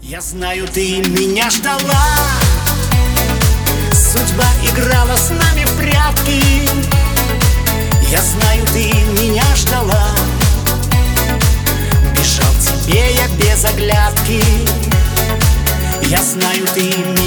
Я знаю, ты меня ждала, судьба играла с нами в прятки. Я знаю, ты меня ждала, бежал к тебе я без оглядки. Я знаю, ты